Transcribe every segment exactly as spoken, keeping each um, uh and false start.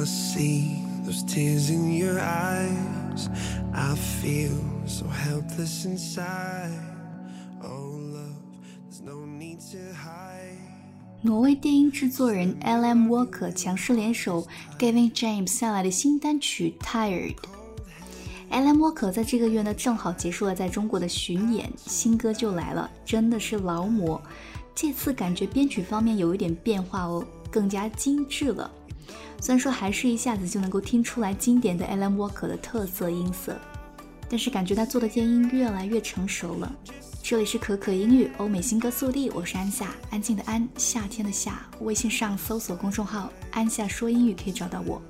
see those tears in your eyes. I feel so helpless inside. Oh love, there's no need to hide. 挪威电音制作人 L M Walker 强势联手 Gavin James 下来的新单曲 Tired。L M Walker 在这个月呢正好结束了在中国的巡演，新歌就来了，真的是劳模。这次感觉编曲方面有一点变化哦，更加精致了。虽然说还是一下子就能够听出来经典的 L M Walker 的特色音色，但是感觉他做的电音越来越成熟了。这里是可可音乐欧美新歌速递，我是安夏，安静的安，夏天的夏。微信上搜索公众号安夏说英语可以找到我。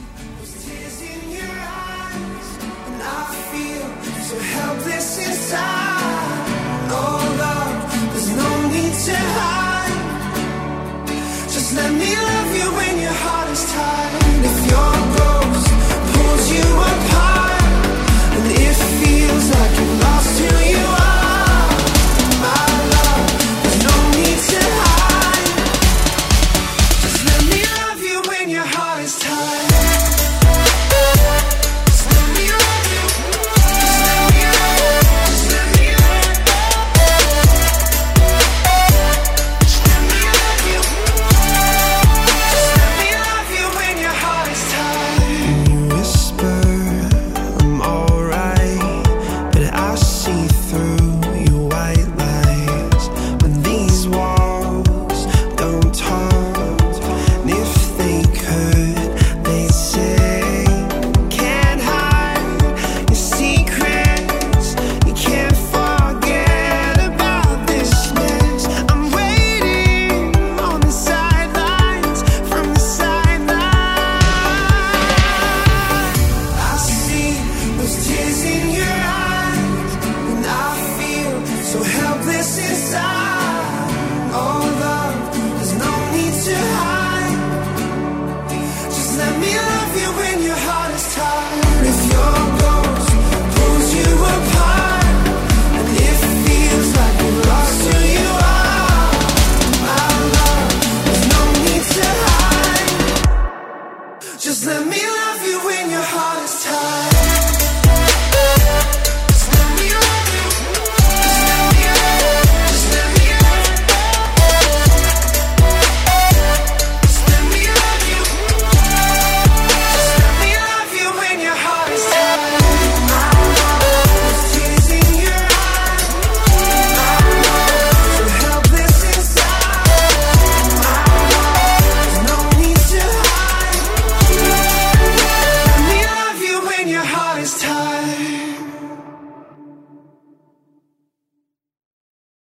So helpless inside.